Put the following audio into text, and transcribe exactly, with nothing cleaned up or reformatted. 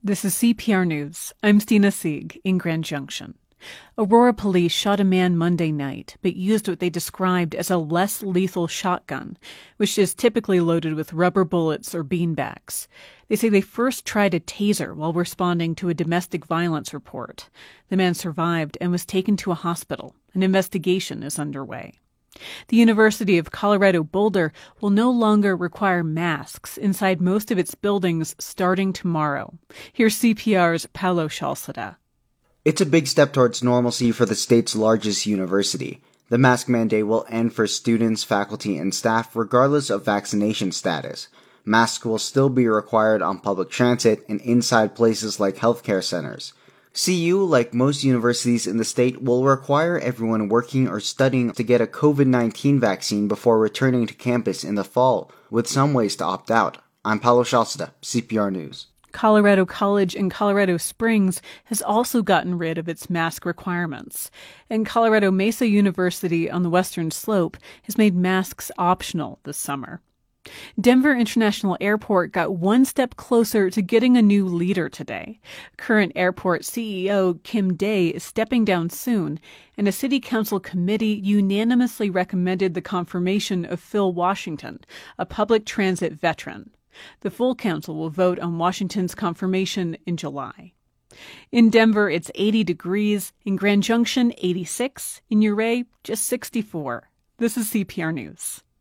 This is C P R News. I'm Stina Sieg in Grand Junction. Aurora police shot a man Monday night, but used what they described as a less lethal shotgun, which is typically loaded with rubber bullets or beanbags. They say they first tried a taser while responding to a domestic violence report. The man survived and was taken to a hospital. An investigation is underway. The University of Colorado Boulder will no longer require masks inside most of its buildings starting tomorrow. Here's C P R's Paolo Scialsada. It's a big step towards normalcy for the state's largest university. The mask mandate will end for students, faculty, and staff regardless of vaccination status. Masks will still be required on public transit and inside places like healthcare centers. C U, like most universities in the state, will require everyone working or studying to get a COVID nineteen vaccine before returning to campus in the fall, with some ways to opt out. I'm Paolo Scialsada, C P R News. Colorado College in Colorado Springs has also gotten rid of its mask requirements. And Colorado Mesa University on the Western Slope has made masks optional this summer. Denver International Airport got one step closer to getting a new leader today. Current airport C E O Kim Day is stepping down soon, and a city council committee unanimously recommended the confirmation of Phil Washington, a public transit veteran. The full council will vote on Washington's confirmation in July. In Denver, it's eighty degrees. In Grand Junction, eighty-six. In Ouray, just sixty-four. This is C P R News.